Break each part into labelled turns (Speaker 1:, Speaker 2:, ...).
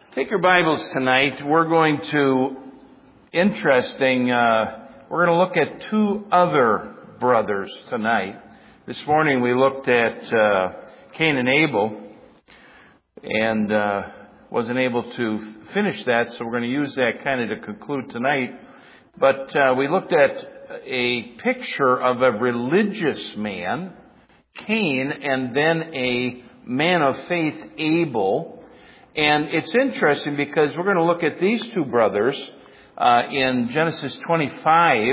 Speaker 1: Take your Bibles tonight. We're going to look at two other brothers tonight. This morning we looked at Cain and Abel and wasn't able to finish that, so we're going to use that kind of to conclude tonight. But we looked at a picture of a religious man, Cain, and then a man of faith, Abel. And it's interesting because we're going to look at these two brothers in Genesis 25,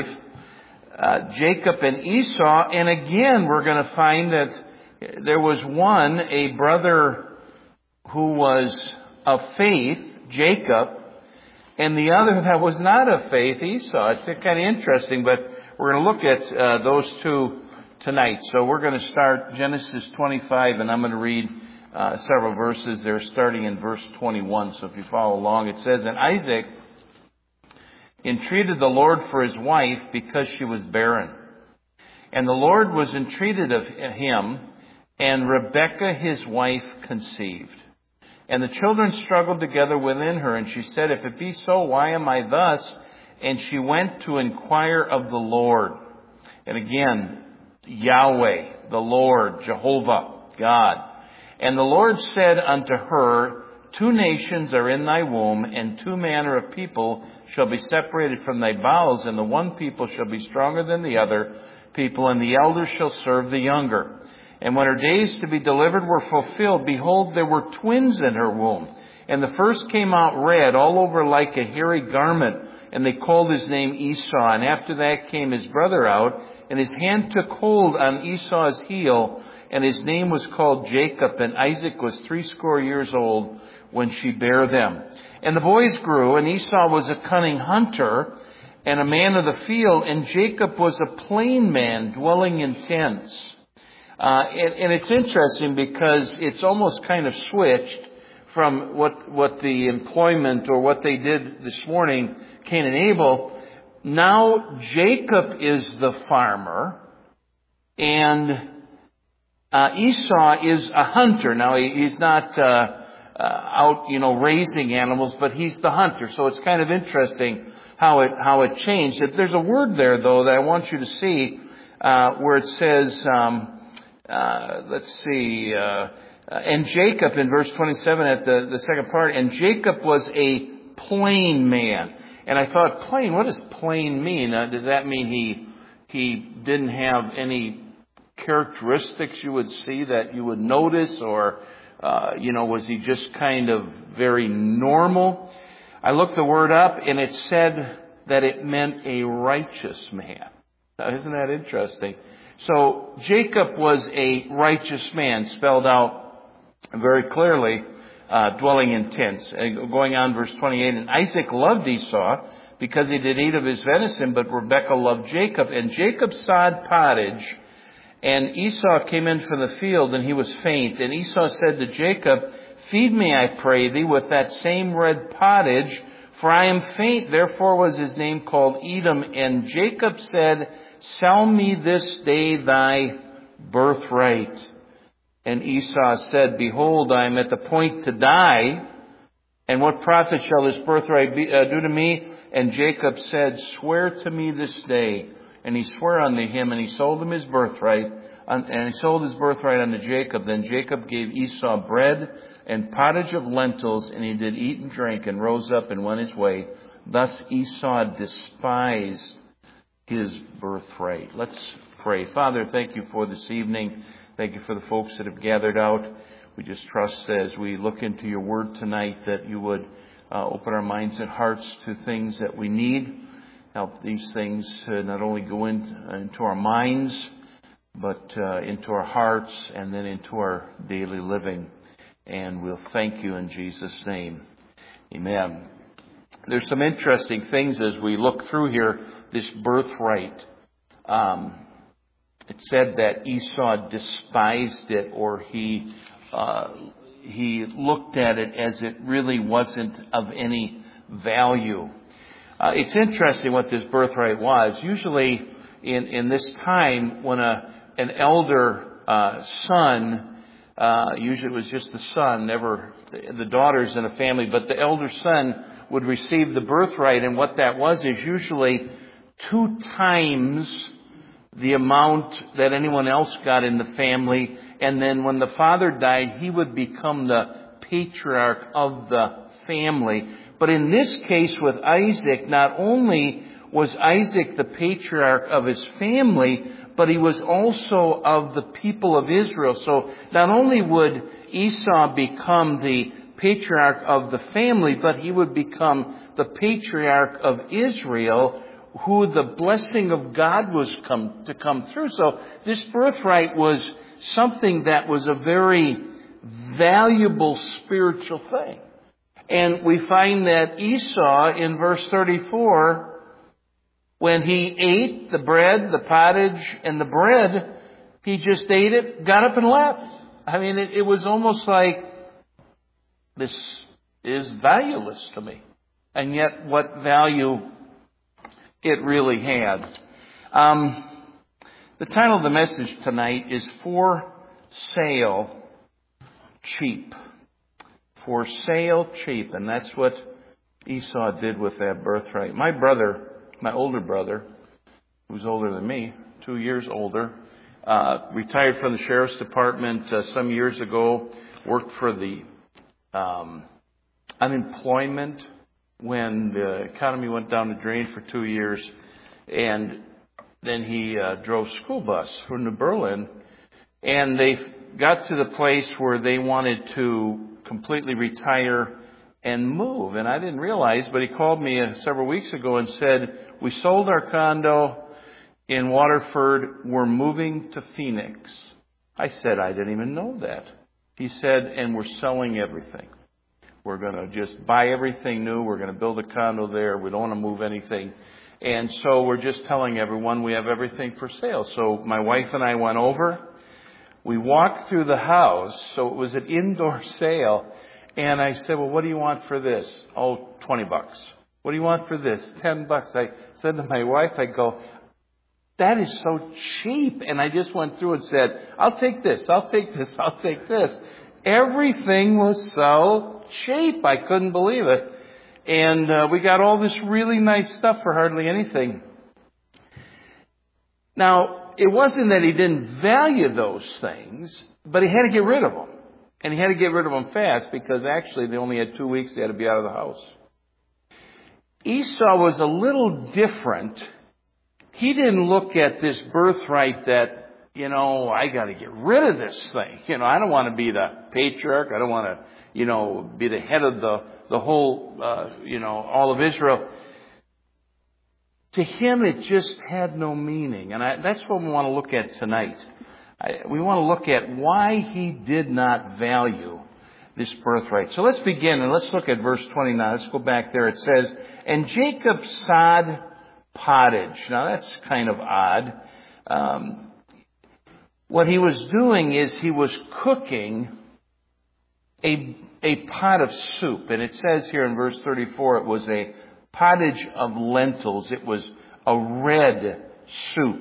Speaker 1: Jacob and Esau. And again, we're going to find that there was one, a brother who was of faith, Jacob, and the other that was not of faith, Esau. It's kind of interesting, but we're going to look at those two tonight. So we're going to start Genesis 25, and I'm going to read several verses there, starting in verse 21. So if you follow along, it says, "And Isaac entreated the Lord for his wife because she was barren. And the Lord was entreated of him, and Rebekah his wife conceived. And the children struggled together within her, and she said, If it be so, why am I thus? And she went to inquire of the Lord." And again, Yahweh, the Lord, Jehovah, God. "And the Lord said unto her, Two nations are in thy womb, and two manner of people shall be separated from thy bowels, and the one people shall be stronger than the other people, and the elder shall serve the younger. And when her days to be delivered were fulfilled, behold, there were twins in her womb. And the first came out red, all over like a hairy garment, and they called his name Esau. And after that came his brother out, and his hand took hold on Esau's heel, and his name was called Jacob. And Isaac was 80 years old when she bare them. And the boys grew, and Esau was a cunning hunter and a man of the field, and Jacob was a plain man dwelling in tents." And it's interesting because it's almost kind of switched from what the employment or what they did this morning, Cain and Abel. Now Jacob is the farmer, and Esau is a hunter. Now he's not out, raising animals, but he's the hunter. So it's kind of interesting how it changed. There's a word there though that I want you to see where it says, and Jacob in verse 27 at the second part, "And Jacob was a plain man." And I thought, plain, what does plain mean? Does that mean he didn't have any characteristics you would see that you would notice, or was he just kind of very normal? I looked the word up, and it said that it meant a righteous man. Now, isn't that interesting? So Jacob was a righteous man, spelled out very clearly, dwelling in tents. Going on, verse 28, "And Isaac loved Esau because he did eat of his venison, but Rebekah loved Jacob. And Jacob sod pottage, and Esau came in from the field, and he was faint. And Esau said to Jacob, Feed me, I pray thee, with that same red pottage, for I am faint. Therefore was his name called Edom. And Jacob said, Sell me this day thy birthright. And Esau said, Behold, I am at the point to die, and what profit shall this birthright do to me? And Jacob said, Swear to me this day. And he swore unto him, and he sold him his birthright, and he sold his birthright unto Jacob. Then Jacob gave Esau bread and pottage of lentils, and he did eat and drink, and rose up and went his way. Thus Esau despised his birthright." Let's pray. Father, thank you for this evening. Thank you for the folks that have gathered out. We just trust as we look into your word tonight that you would open our minds and hearts to things that we need. Help these things to not only go into our minds, but into our hearts and then into our daily living. And we'll thank you in Jesus' name. Amen. There's some interesting things as we look through here, this birthright. It said that Esau despised it, or he looked at it as it really wasn't of any value. It's interesting what this birthright was. Usually in this time, when an elder son Usually it was just the son, never the daughters in a family, but the elder son would receive the birthright. And what that was is usually 2 times the amount that anyone else got in the family. And then when the father died, he would become the patriarch of the family. But in this case with Isaac, not only was Isaac the patriarch of his family, but he was also of the people of Israel. So not only would Esau become the patriarch of the family, but he would become the patriarch of Israel, who the blessing of God was to come through. So this birthright was something that was a very valuable spiritual thing. And we find that Esau in verse 34, when he ate the bread, the pottage, and the bread, he just ate it, got up and left. I mean, it was almost like, this is valueless to me. And yet, what value it really had. The title of the message tonight is For Sale Cheap. For sale cheap. And that's what Esau did with that birthright. My brother, my older brother, who's older than me, 2 years older, retired from the sheriff's department some years ago, worked for the unemployment when the economy went down the drain for 2 years. And then he drove school bus for New Berlin. And they got to the place where they wanted to completely retire and move. And I didn't realize, but he called me several weeks ago and said, we sold our condo in Waterford. We're moving to Phoenix. I said, I didn't even know that. He said, and we're selling everything. We're going to just buy everything new. We're going to build a condo there. We don't want to move anything. And so we're just telling everyone we have everything for sale. So my wife and I went over. We walked through the house. So it was an indoor sale. And I said, well, what do you want for this? Oh, $20. What do you want for this? $10. I said to my wife, I go, that is so cheap. And I just went through and said, I'll take this. I'll take this. I'll take this. Everything was so cheap. I couldn't believe it. And we got all this really nice stuff for hardly anything. Now, it wasn't that he didn't value those things, but he had to get rid of them. And he had to get rid of them fast because actually they only had 2 weeks. They had to be out of the house. Esau was a little different. He didn't look at this birthright that, I got to get rid of this thing. I don't want to be the patriarch. I don't want to, be the head of the whole, all of Israel. To him, it just had no meaning. And that's what we want to look at tonight. We want to look at why he did not value this birthright. So let's begin and let's look at verse 29. Let's go back there. It says, and Jacob sod pottage. Now that's kind of odd. What he was doing is he was cooking a pot of soup. And it says here in verse 34, it was a pottage of lentils. It was a red soup.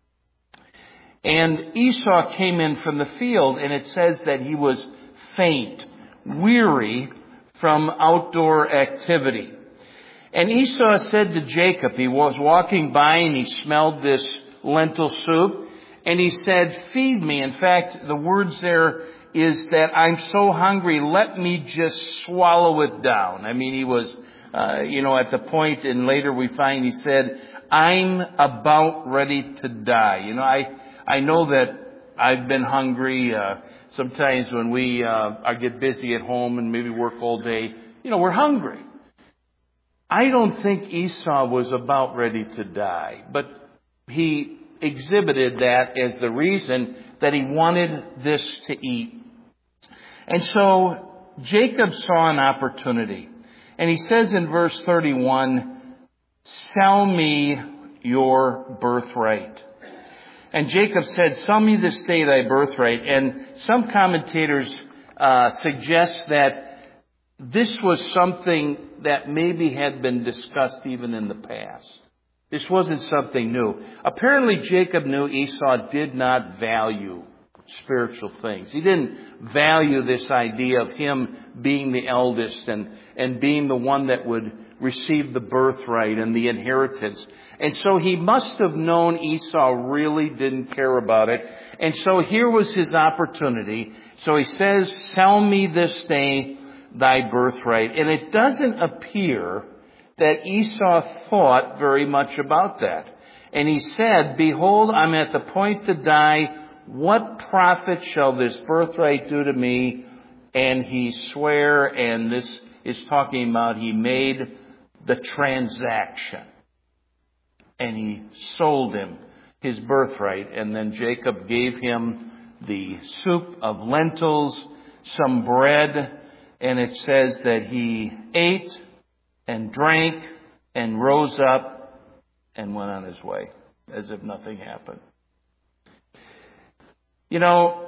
Speaker 1: And Esau came in from the field, and it says that he was faint, weary from outdoor activity. And Esau said to Jacob, he was walking by and he smelled this lentil soup, and he said, feed me. In fact, the words there is that I'm so hungry, let me just swallow it down. I mean, he was, at the point, and later we find he said, I'm about ready to die. I know that I've been hungry. Sometimes when I get busy at home and maybe work all day, we're hungry. I don't think Esau was about ready to die, but he exhibited that as the reason that he wanted this to eat. And so Jacob saw an opportunity. And he says in verse 31, sell me your birthright. And Jacob said, sell me this day thy birthright. And some commentators suggest that this was something that maybe had been discussed even in the past. This wasn't something new. Apparently Jacob knew Esau did not value spiritual things. He didn't value this idea of him being the eldest and being the one that would receive the birthright and the inheritance. And so he must have known Esau really didn't care about it. And so here was his opportunity. So he says, "Sell me this day thy birthright." And it doesn't appear that Esau thought very much about that. And he said, "Behold, I'm at the point to die. What profit shall this birthright do to me?" And he swore, and this is talking about he made the transaction. And he sold him his birthright. And then Jacob gave him the soup of lentils, some bread, and it says that he ate and drank and rose up and went on his way as if nothing happened. You know,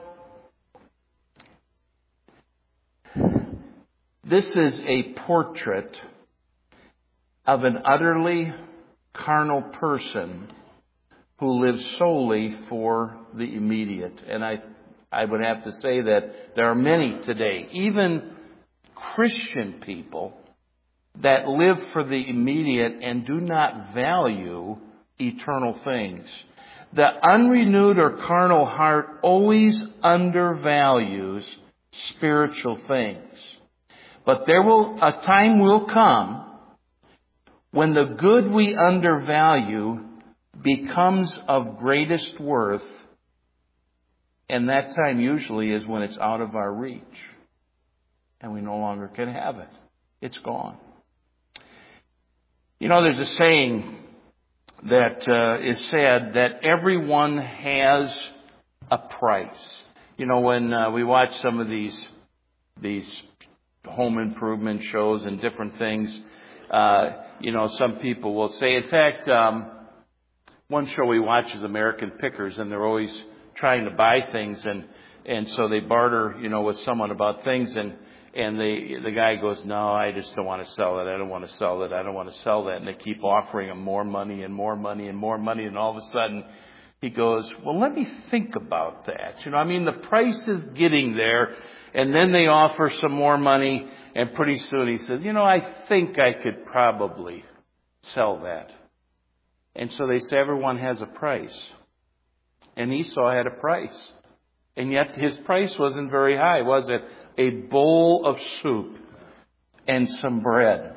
Speaker 1: this is a portrait of an utterly carnal person who lives solely for the immediate. And I would have to say that there are many today, even Christian people, that live for the immediate and do not value eternal things. The unrenewed or carnal heart always undervalues spiritual things. But a time will come when the good we undervalue becomes of greatest worth, and that time usually is when it's out of our reach and we no longer can have it. It's gone. You know, there's a saying that is said that everyone has a price. You know, when we watch some of these home improvement shows and different things, you know, some people will say, in fact, one show we watch is American Pickers, and they're always trying to buy things, and so they barter, you know, with someone about things, and the guy goes, "No, I just don't want to sell it. I don't want to sell it. I don't want to sell that." And they keep offering him more money and more money and more money, and all of a sudden he goes, "Well, let me think about that. You know, I mean, the price is getting there." And then they offer some more money, and pretty soon he says, "You know, I think I could probably sell that." And so they say everyone has a price. And Esau had a price. And yet his price wasn't very high, was it? A bowl of soup and some bread.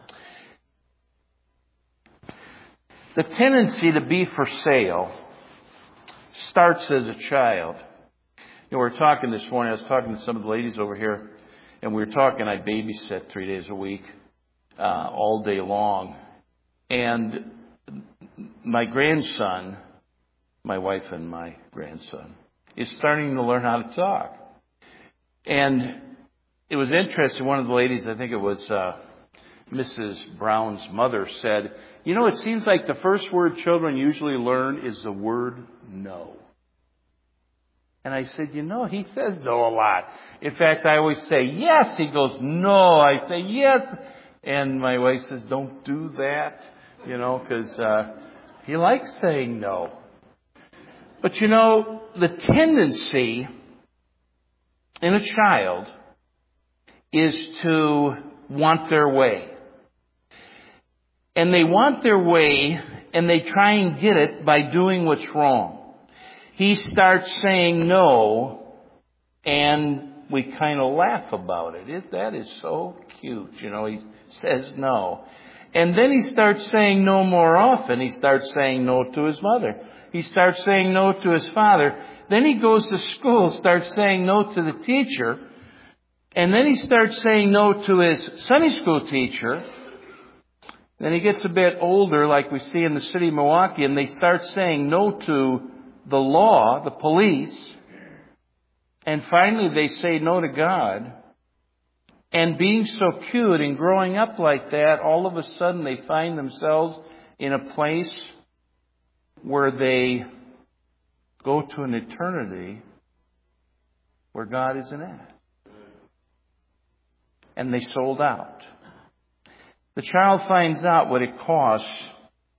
Speaker 1: The tendency to be for sale starts as a child. You know, we were talking this morning, I was talking to some of the ladies over here, and we were talking, I babysit 3 days a week, all day long. And my grandson, my wife and my grandson, is starting to learn how to talk. And it was interesting, one of the ladies, I think it was Mrs. Brown's mother, said, "You know, it seems like the first word children usually learn is the word no." And I said, "You know, he says no a lot. In fact, I always say yes." He goes, "No." I say yes. And my wife says, "Don't do that," you know, because he likes saying no. But you know, the tendency in a child is to want their way. And they want their way, and they try and get it by doing what's wrong. He starts saying no, and we kind of laugh about it. That is so cute. You know, he says no. And then he starts saying no more often. He starts saying no to his mother. He starts saying no to his father. Then he goes to school, starts saying no to the teacher. And then he starts saying no to his Sunday school teacher. Then he gets a bit older, like we see in the city of Milwaukee, and they start saying no to the law, the police. And finally they say no to God. And being so cute and growing up like that, all of a sudden they find themselves in a place where they go to an eternity where God isn't at. And they sold out. The child finds out what it costs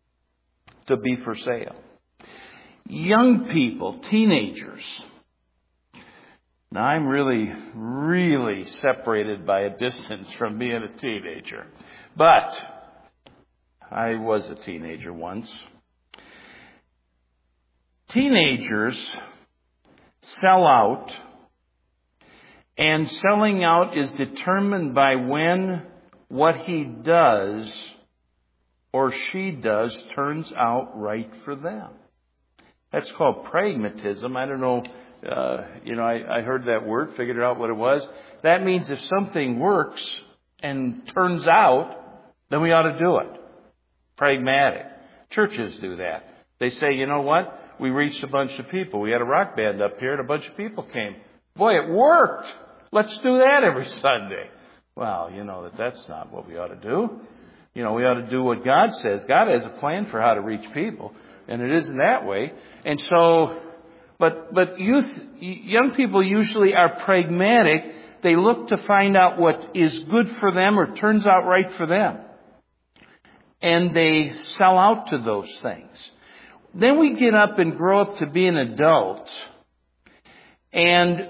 Speaker 1: to be for sale. Young people, teenagers, Now, I'm really separated by a distance from being a teenager. But I was a teenager once. Teenagers sell out, and selling out is determined by when what he does or she does turns out right for them. That's called pragmatism. I don't know, I heard that word, figured out what it was. That means if something works and turns out, then we ought to do it. Pragmatic. Churches do that. They say, you know what? We reached a bunch of people. We had a rock band up here and a bunch of people came. Boy, it worked. Let's do that every Sunday. Well, that's not what we ought to do. We ought to do what God says. God has a plan for how to reach people, and it isn't that way. And so, but young people usually are pragmatic. They look to find out what is good for them or turns out right for them. And they sell out to those things. Then we get up and grow up to be an adult, and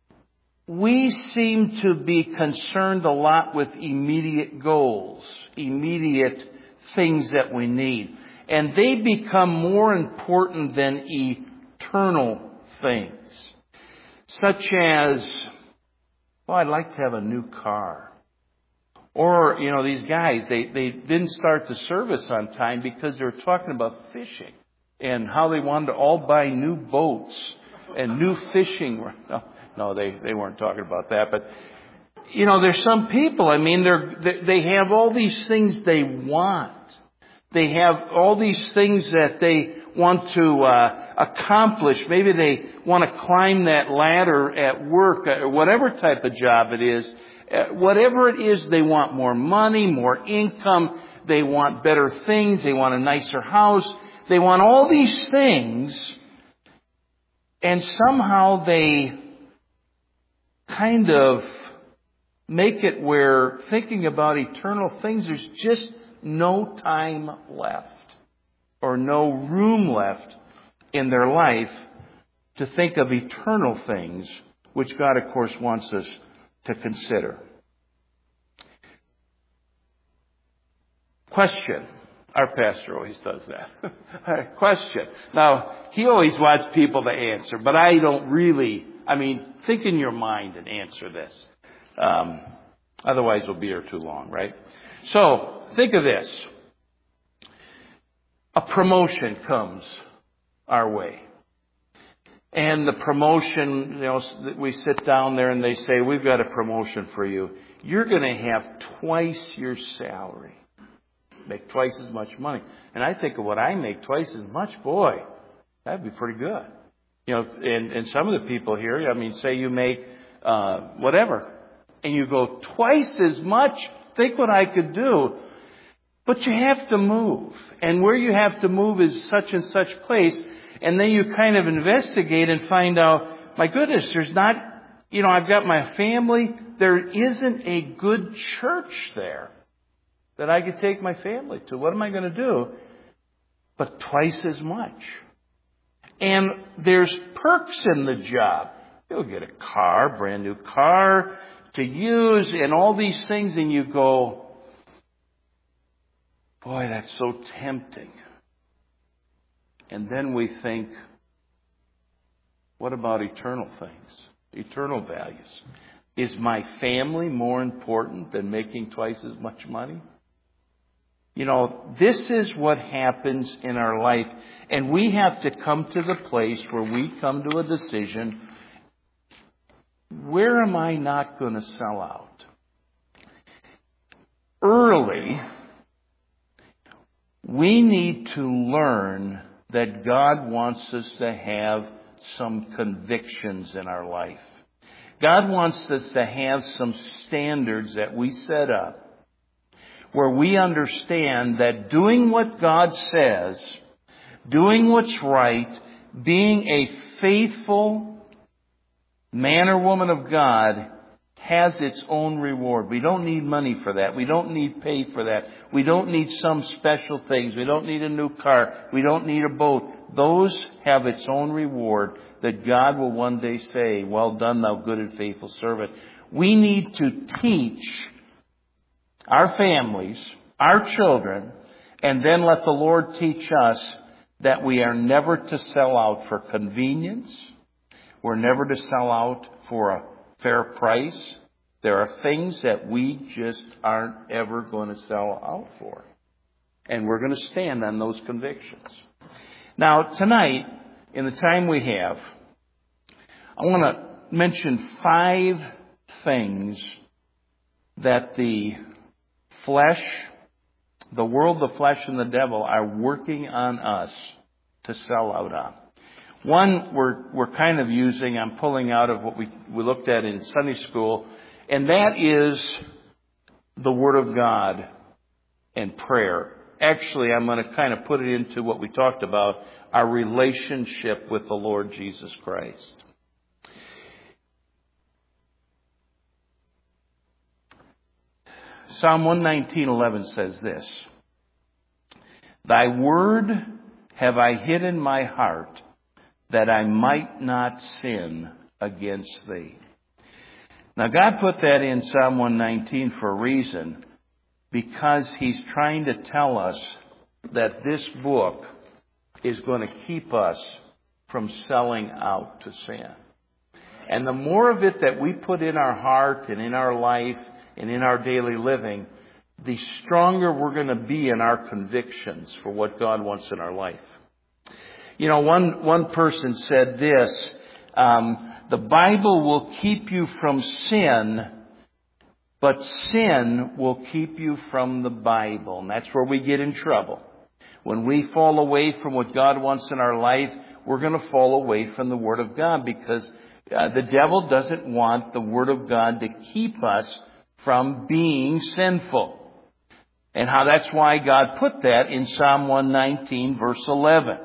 Speaker 1: we seem to be concerned a lot with immediate goals, immediate things that we need. And they become more important than eternal things. Such as, I'd like to have a new car. Or, these guys, they didn't start the service on time because they were talking about fishing and how they wanted to all buy new boats and new fishing. No, they weren't talking about that. But, there's some people, they have all these things they want. They have all these things that they want to accomplish. Maybe they want to climb that ladder at work, or whatever type of job it is. Whatever it is, they want more money, more income. They want better things. They want a nicer house. They want all these things. And somehow they kind of make it where thinking about eternal things, there's just no time left or no room left in their life to think of eternal things, which God, of course, wants us to consider. Question. Our pastor always does that. Question. Now, he always wants people to answer, but I don't really, think in your mind and answer this. Otherwise we'll be here too long, right? So, think of this. A promotion comes our way. And the promotion, we sit down there and they say, we've got a promotion for you. You're going to have twice your salary. Make twice as much money. And I think of what I make twice as much. Boy, that'd be pretty good. And some of the people here, say you make whatever. And you go twice as much. Think what I could do. But you have to move. And where you have to move is such and such place. And then you kind of investigate and find out, my goodness, there's not, I've got my family. There isn't a good church there that I could take my family to. What am I going to do? But twice as much. And there's perks in the job. You'll get a car, brand new car to use and all these things. And you go, boy, that's so tempting. And then we think, what about eternal things? Eternal values. Is my family more important than making twice as much money? This is what happens in our life. And we have to come to the place where we come to a decision. Where am I not going to sell out? Early, we need to learn that God wants us to have some convictions in our life. God wants us to have some standards that we set up where we understand that doing what God says, doing what's right, being a faithful man or woman of God has its own reward. We don't need money for that. We don't need pay for that. We don't need some special things. We don't need a new car. We don't need a boat. Those have its own reward that God will one day say, "Well done, thou good and faithful servant." We need to teach our families, our children, and then let the Lord teach us that we are never to sell out for convenience. We're never to sell out for a fair price. There are things that we just aren't ever going to sell out for. And we're going to stand on those convictions. Now, tonight, in the time we have, I want to mention 5 things that the flesh, the world, the flesh, and the devil are working on us to sell out on. One we're kind of using, I'm pulling out of what we looked at in Sunday school, and that is the Word of God and prayer. Actually, I'm going to kind of put it into what we talked about, our relationship with the Lord Jesus Christ. Psalm 119:11 says this, "Thy word have I hid in my heart, that I might not sin against thee." Now, God put that in Psalm 119 for a reason, because He's trying to tell us that this book is going to keep us from selling out to sin. And the more of it that we put in our heart and in our life and in our daily living, the stronger we're going to be in our convictions for what God wants in our life. You know, one person said this, the Bible will keep you from sin, but sin will keep you from the Bible. And that's where we get in trouble. When we fall away from what God wants in our life, we're going to fall away from the Word of God, because the devil doesn't want the Word of God to keep us from being sinful. And how that's why God put that in Psalm 119, verse 11.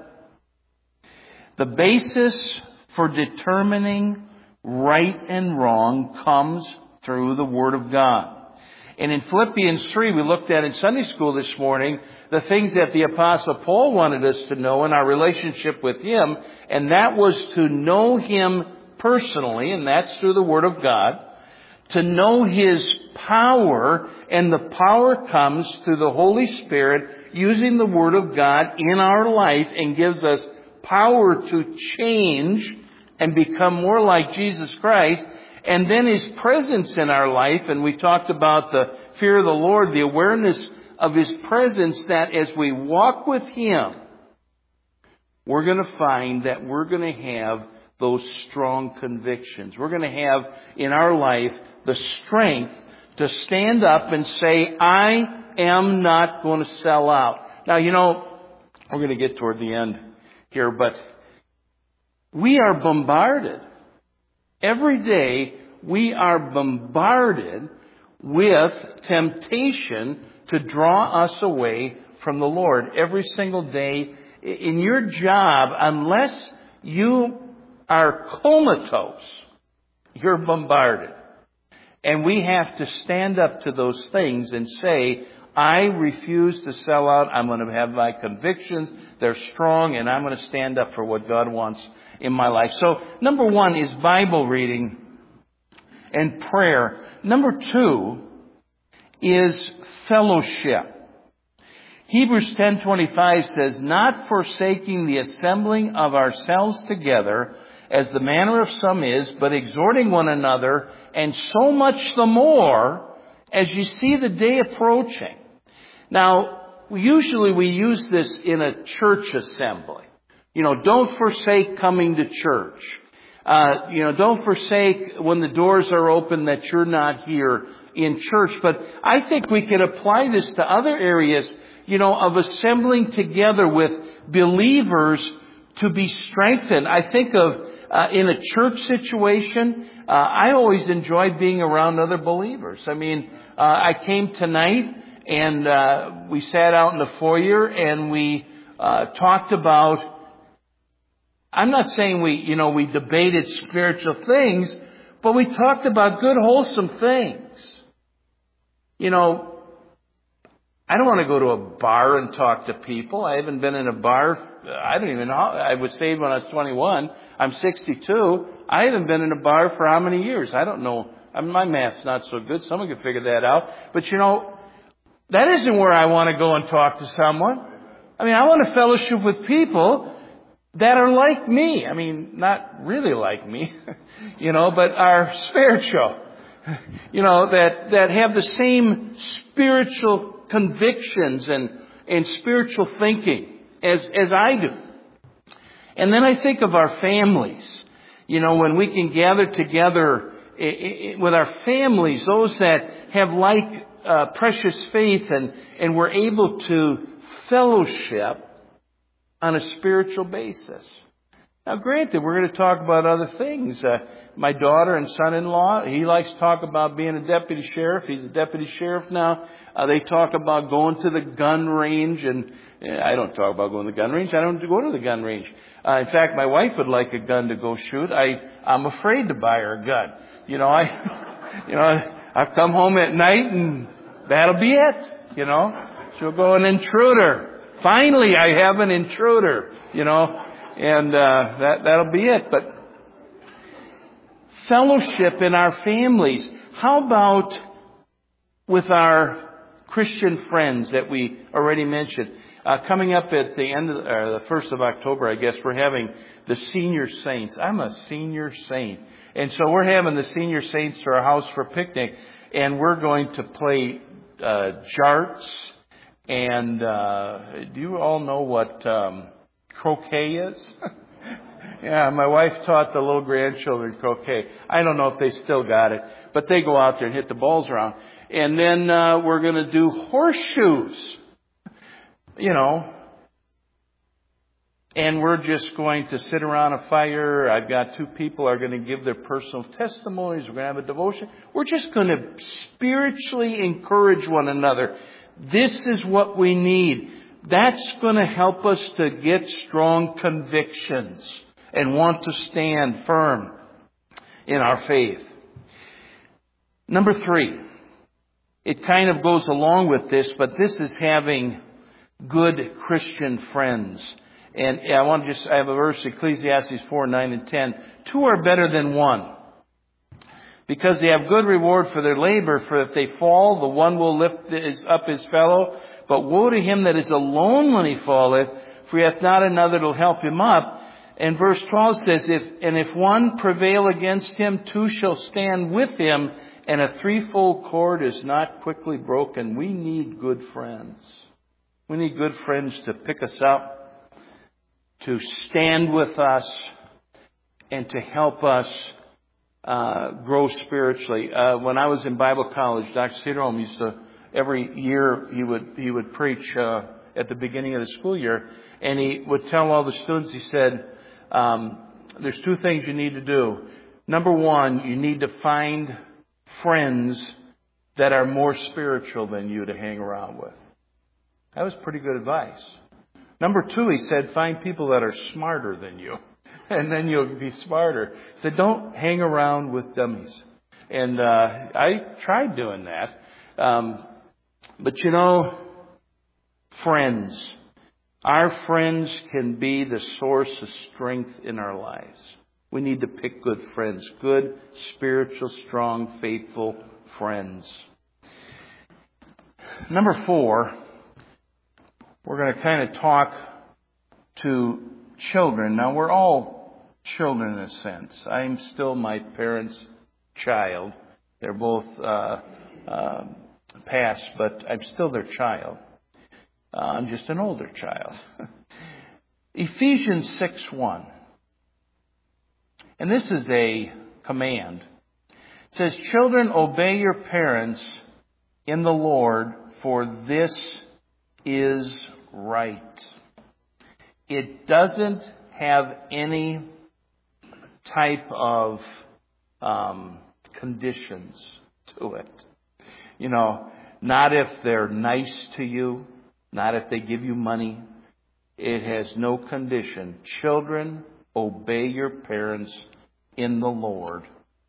Speaker 1: The basis for determining right and wrong comes through the Word of God. And in Philippians 3, we looked at in Sunday school this morning, the things that the Apostle Paul wanted us to know in our relationship with Him, and that was to know Him personally, and that's through the Word of God, to know His power, and the power comes through the Holy Spirit using the Word of God in our life and gives us power to change and become more like Jesus Christ. And then His presence in our life, and we talked about the fear of the Lord, the awareness of His presence, that as we walk with Him, we're going to find that we're going to have those strong convictions. We're going to have in our life the strength to stand up and say, I am not going to sell out. Now, you know, we're going to get toward the end here, but we are bombarded. Every day we are bombarded with temptation to draw us away from the Lord. Every single day in your job, unless you are comatose, you're bombarded. And we have to stand up to those things and say, I refuse to sell out. I'm going to have my convictions. They're strong, and I'm going to stand up for what God wants in my life. So, number 1 is Bible reading and prayer. Number 2 is fellowship. Hebrews 10:25 says, not forsaking the assembling of ourselves together, as the manner of some is, but exhorting one another, and so much the more as you see the day approaching. Now, usually we use this in a church assembly. You know, don't forsake coming to church. Don't forsake when the doors are open that you're not here in church. But I think we could apply this to other areas, of assembling together with believers to be strengthened. I think of in a church situation, I always enjoy being around other believers. I mean, I came tonight and we sat out in the foyer and we talked about, I'm not saying we debated spiritual things, But we talked about good, wholesome things. You know, I don't want to go to a bar and talk to people. I haven't been in a bar. I don't even know. I was saved when I was 21. I'm 62. I haven't been in a bar for how many years? I don't know. My math's not so good. Someone could figure that out. But you know, that isn't where I want to go and talk to someone. I mean, I want to fellowship with people that are like me. I mean, not really like me, you know, but are spiritual. You know, that have the same spiritual convictions and spiritual thinking as I do. And then I think of our families. You know, when we can gather together with our families, those that have precious faith, and we're able to fellowship on a spiritual basis. Now, granted, we're going to talk about other things. My daughter and son-in-law, he likes to talk about being a deputy sheriff. He's a deputy sheriff now. They talk about going to the gun range, and I don't talk about going to the gun range. I don't go to the gun range. In fact, my wife would like a gun to go shoot. I'm afraid to buy her a gun. You know, I come home at night and that'll be it. You know, she'll go an intruder. Finally, I have an intruder. You know. And that'll be it. But fellowship in our families. How about with our Christian friends that we already mentioned? Coming up at the end of the 1st of October, I guess, we're having the senior saints. I'm a senior saint. And so we're having the senior saints to our house for a picnic. And we're going to play jarts. And do you all know what croquet is? Yeah, my wife taught the little grandchildren croquet. I don't know if they still got it, but they go out there and hit the balls around. And then we're going to do horseshoes, you know. And we're just going to sit around a fire. I've got 2 people are going to give their personal testimonies. We're going to have a devotion. We're just going to spiritually encourage one another. This is what we need. That's going to help us to get strong convictions and want to stand firm in our faith. Number 3, it kind of goes along with this, but this is having good Christian friends. And I have a verse, Ecclesiastes 4, 9, and 10. 2 are better than 1, because they have good reward for their labor. For if they fall, the one will lift up his fellow. But woe to him that is alone when he falleth, for he hath not another to help him up. And verse 12 says, if one prevail against him, 2 shall stand with him, and a threefold cord is not quickly broken. We need good friends. We need good friends to pick us up, to stand with us, and to help us grow spiritually. When I was in Bible college, Dr. Cedarholm used to, every year he would preach at the beginning of the school year, and he would tell all the students, he said, there's 2 things you need to do. Number 1, you need to find friends that are more spiritual than you to hang around with. That was pretty good advice. Number 2, he said, find people that are smarter than you, and then you'll be smarter. He said, don't hang around with dummies. And I tried doing that. But you know, friends, our friends can be the source of strength in our lives. We need to pick good friends, good, spiritual, strong, faithful friends. Number 4, we're going to kind of talk to children. Now, we're all children in a sense. I'm still my parents' child. They're both past, but I'm still their child. I'm just an older child. Ephesians 6:1. And this is a command. It says, children, obey your parents in the Lord, for this is right. It doesn't have any type of conditions to it. You know, not if they're nice to you, not if they give you money. It has no condition. Children, obey your parents in the Lord,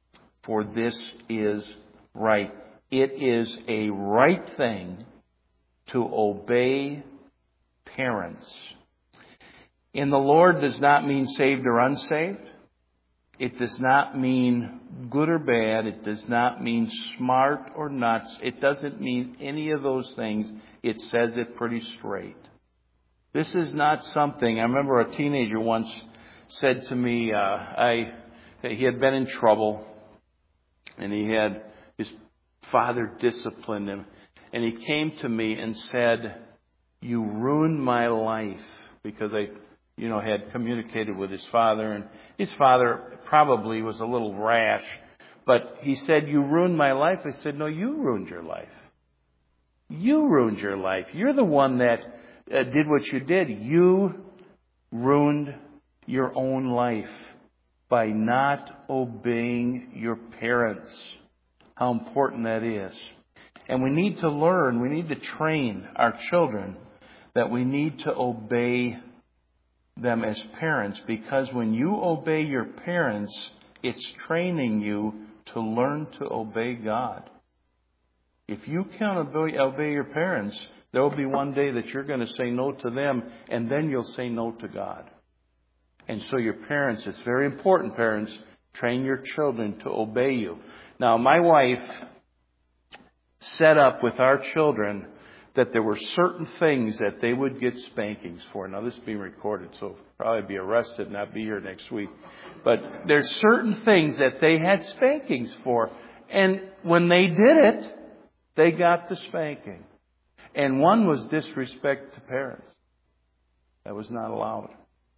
Speaker 1: for this is right. It is a right thing to obey parents. In the Lord does not mean saved or unsaved. It does not mean good or bad. It does not mean smart or nuts. It doesn't mean any of those things. It says it pretty straight. This is not something, I remember a teenager once said to me, he had been in trouble and he had his father disciplined him. And he came to me and said, "You ruined my life," because I had communicated with his father, and his father probably was a little rash, but he said, "You ruined my life." I said, "No, you ruined your life. You ruined your life. You're the one that did what you did. You ruined your own life by not obeying your parents." How important that is. And we need to learn, we need to train our children that we need to obey them as parents, because when you obey your parents, it's training you to learn to obey God. If you can't obey your parents, there will be one day that you're going to say no to them, and then you'll say no to God. And so your parents, it's very important, parents, train your children to obey you. Now, my wife set up with our children that there were certain things that they would get spankings for. Now, this is being recorded, so I'll probably be arrested and not be here next week. But there's certain things that they had spankings for. And when they did it, they got the spanking. And one was disrespect to parents. That was not allowed.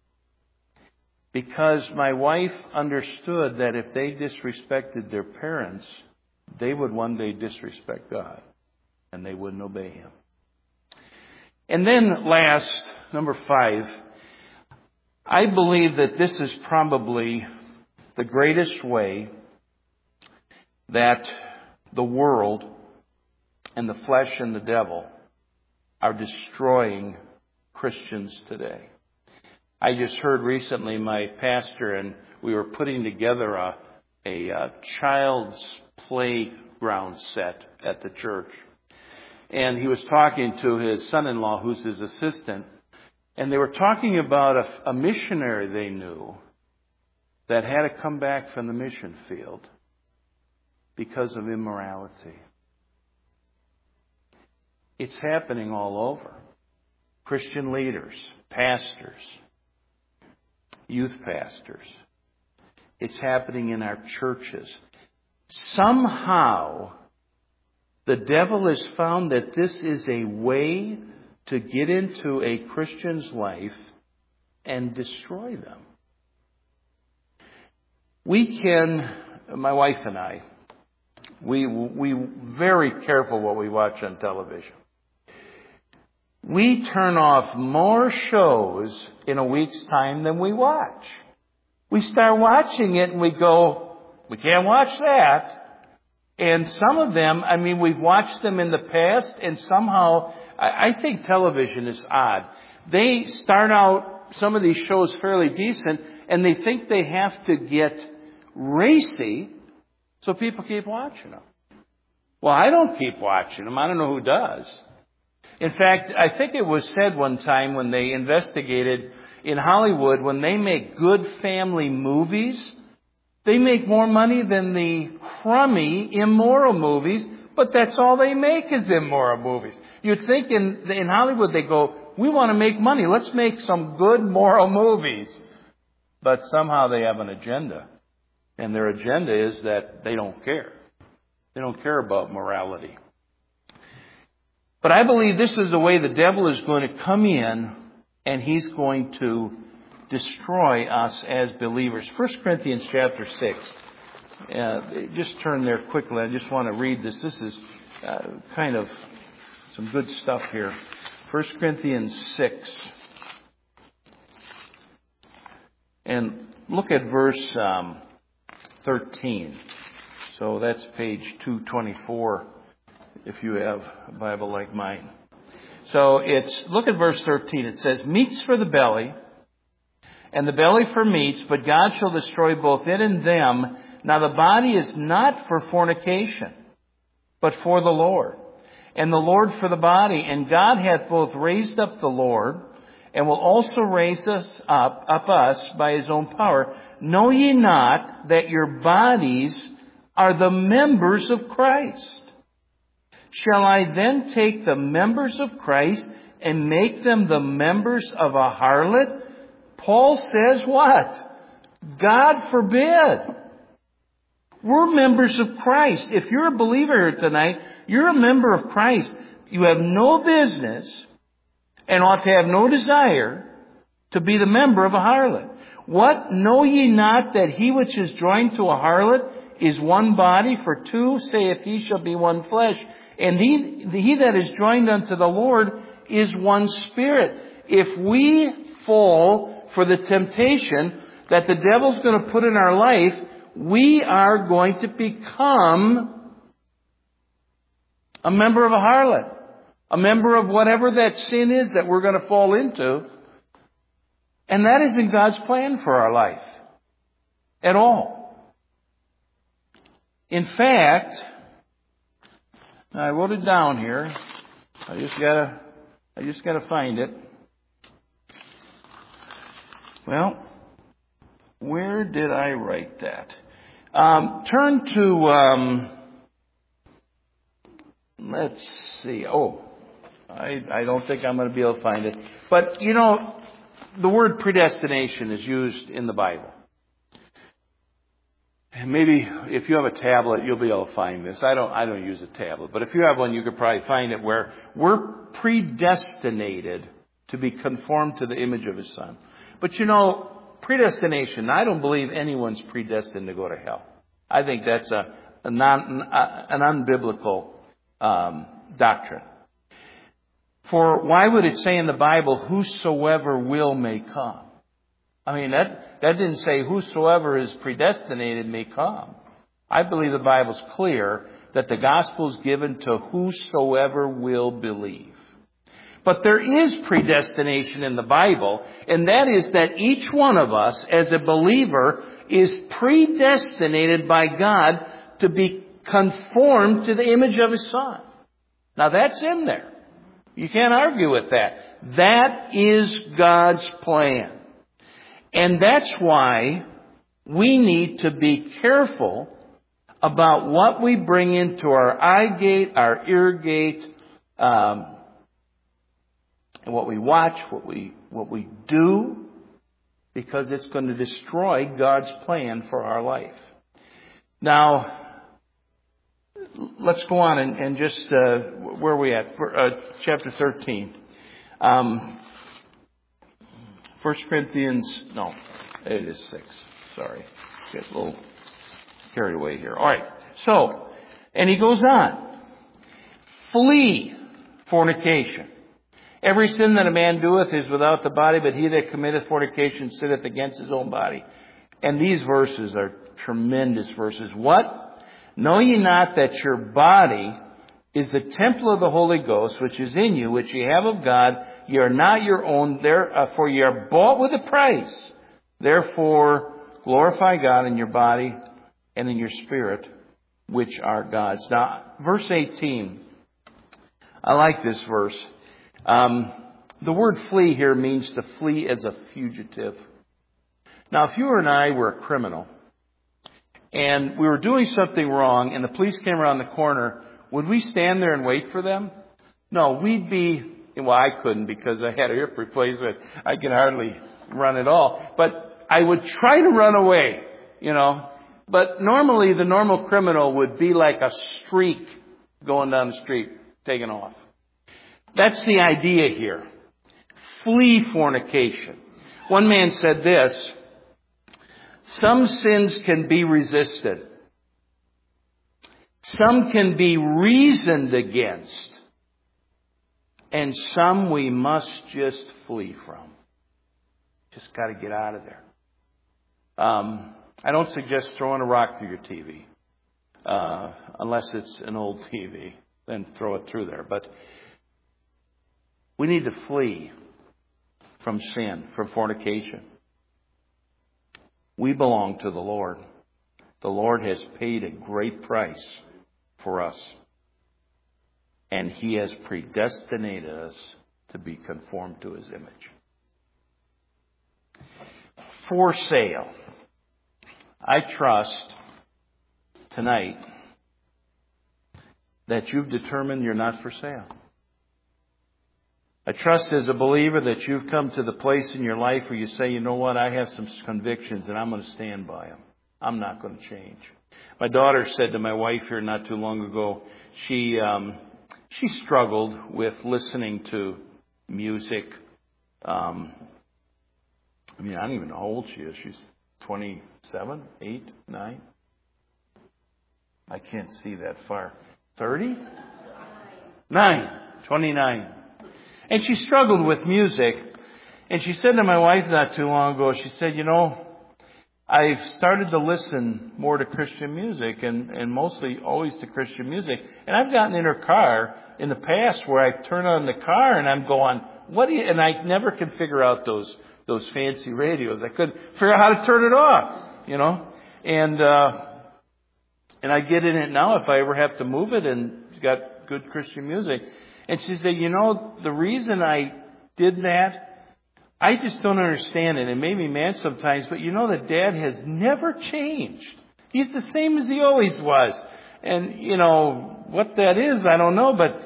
Speaker 1: Because my wife understood that if they disrespected their parents, they would one day disrespect God, and they wouldn't obey Him. And then last, number 5, I believe that this is probably the greatest way that the world and the flesh and the devil are destroying Christians today. I just heard recently my pastor, and we were putting together a child's playground set at the church. And he was talking to his son-in-law, who's his assistant, and they were talking about a missionary they knew that had to come back from the mission field because of immorality. It's happening all over. Christian leaders, pastors, youth pastors. It's happening in our churches. Somehow, the devil has found that this is a way to get into a Christian's life and destroy them. We can, my wife and I, we very careful what we watch on television. We turn off more shows in a week's time than we watch. We start watching it and we go, we can't watch that. And some of them, we've watched them in the past, and somehow, I think television is odd. They start out some of these shows fairly decent, and they think they have to get racy, so people keep watching them. Well, I don't keep watching them. I don't know who does. In fact, I think it was said one time when they investigated in Hollywood, when they make good family movies, they make more money than the crummy, immoral movies, but that's all they make is immoral movies. You'd think in Hollywood they go, we want to make money. Let's make some good moral movies. But somehow they have an agenda. And their agenda is that they don't care. They don't care about morality. But I believe this is the way the devil is going to come in, and he's going to destroy us as believers. 1 Corinthians chapter 6. Just turn there quickly. I just want to read this. This is kind of some good stuff here. 1 Corinthians 6. And look at verse 13. So that's page 224 if you have a Bible like mine. So look at verse 13. It says, meats for the belly, and the belly for meats, but God shall destroy both it and them. Now the body is not for fornication, but for the Lord, and the Lord for the body. And God hath both raised up the Lord, and will also raise us up us by his own power. Know ye not that your bodies are the members of Christ? Shall I then take the members of Christ and make them the members of a harlot? Paul says what? God forbid. We're members of Christ. If you're a believer here tonight, you're a member of Christ. You have no business and ought to have no desire to be the member of a harlot. What? Know ye not that he which is joined to a harlot is one body? For two, saith he, shall be one flesh. And he that is joined unto the Lord is one spirit. If we fall for the temptation that the devil's going to put in our life, we are going to become a member of a harlot. A member of whatever that sin is that we're going to fall into. And that isn't God's plan for our life at all. In fact, I wrote it down here. I just gotta find it. Well, where did I write that? Turn to, let's see. Oh, I don't think I'm going to be able to find it. But, you know, the word predestination is used in the Bible. And maybe if you have a tablet, you'll be able to find this. I don't use a tablet. But if you have one, you could probably find it, where we're predestinated to be conformed to the image of his Son. But, you know, predestination, I don't believe anyone's predestined to go to hell. I think that's an unbiblical doctrine. For why would it say in the Bible, whosoever will may come? I mean, that didn't say whosoever is predestinated may come. I believe the Bible's clear that the gospel is given to whosoever will believe. But there is predestination in the Bible, and that is that each one of us as a believer is predestinated by God to be conformed to the image of his Son. Now that's in there. You can't argue with that. That is God's plan. And that's why we need to be careful about what we bring into our eye gate, our ear gate, and what we watch, what we do, because it's going to destroy God's plan for our life. Now, let's go on and just, where are we at? Chapter 13. 1 Corinthians, no, it is 6. Sorry. Get a little carried away here. All right. So, and he goes on. Flee fornication. Every sin that a man doeth is without the body, but he that committeth fornication sitteth against his own body. And these verses are tremendous verses. What? Know ye not that your body is the temple of the Holy Ghost, which is in you, which ye have of God? Ye are not your own, for ye are bought with a price. Therefore, glorify God in your body and in your spirit, which are God's. Now, verse 18. I like this verse. The word flee here means to flee as a fugitive. Now, if you and I were a criminal, and we were doing something wrong, and the police came around the corner, would we stand there and wait for them? No, we'd be, well, I couldn't because I had a hip replacement. I can hardly run at all. But I would try to run away, you know. But normally, the normal criminal would be like a streak going down the street, taking off. That's the idea here. Flee fornication. One man said this: some sins can be resisted. Some can be reasoned against. And some we must just flee from. Just got to get out of there. I don't suggest throwing a rock through your TV. Unless it's an old TV. Then throw it through there. But we need to flee from sin, from fornication. We belong to the Lord. The Lord has paid a great price for us. And He has predestinated us to be conformed to His image. For sale. I trust tonight that you've determined you're not for sale. I trust as a believer that you've come to the place in your life where you say, you know what, I have some convictions and I'm going to stand by them. I'm not going to change. My daughter said to my wife here not too long ago, she struggled with listening to music. I don't even know how old she is. She's 27, 8, 9. I can't see that far. 30? 29. And she struggled with music. And she said to my wife not too long ago, she said, you know, I've started to listen more to Christian music and mostly always to Christian music. And I've gotten in her car in the past where I turn on the car and I'm going, and I never can figure out those fancy radios. I couldn't figure out how to turn it off, you know. And I get in it now if I ever have to move it and it's got good Christian music. And she said, you know, the reason I did that, I just don't understand it. It made me mad sometimes, but you know that Dad has never changed. He's the same as he always was. And, you know, what that is, I don't know, but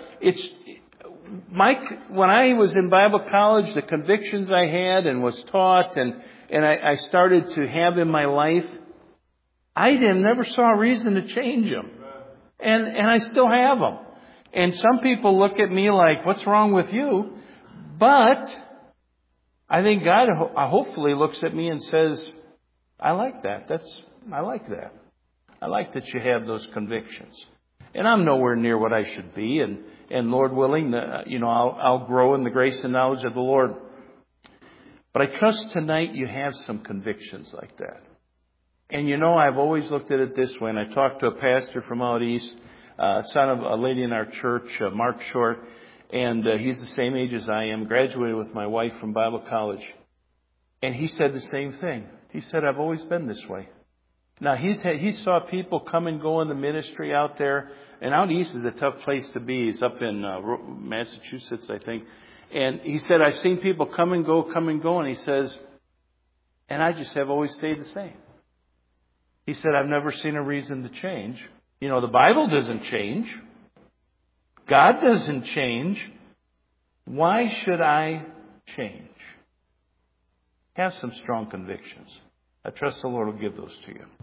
Speaker 1: when I was in Bible college, the convictions I had and was taught and I started to have in my life, I never saw a reason to change them. And I still have them. And some people look at me like, what's wrong with you? But I think God hopefully looks at me and says, I like that. I like that. I like that you have those convictions. And I'm nowhere near what I should be. And Lord willing, I'll grow in the grace and knowledge of the Lord. But I trust tonight you have some convictions like that. And you know, I've always looked at it this way. And I talked to a pastor from out east, son of a lady in our church, Mark Short. And he's the same age as I am, graduated with my wife from Bible college. And he said the same thing. He said, I've always been this way. Now, he saw people come and go in the ministry out there. And out east is a tough place to be. He's up in Massachusetts, I think. And he said, I've seen people come and go. And he says, and I just have always stayed the same. He said, I've never seen a reason to change. You know, the Bible doesn't change. God doesn't change. Why should I change? Have some strong convictions. I trust the Lord will give those to you.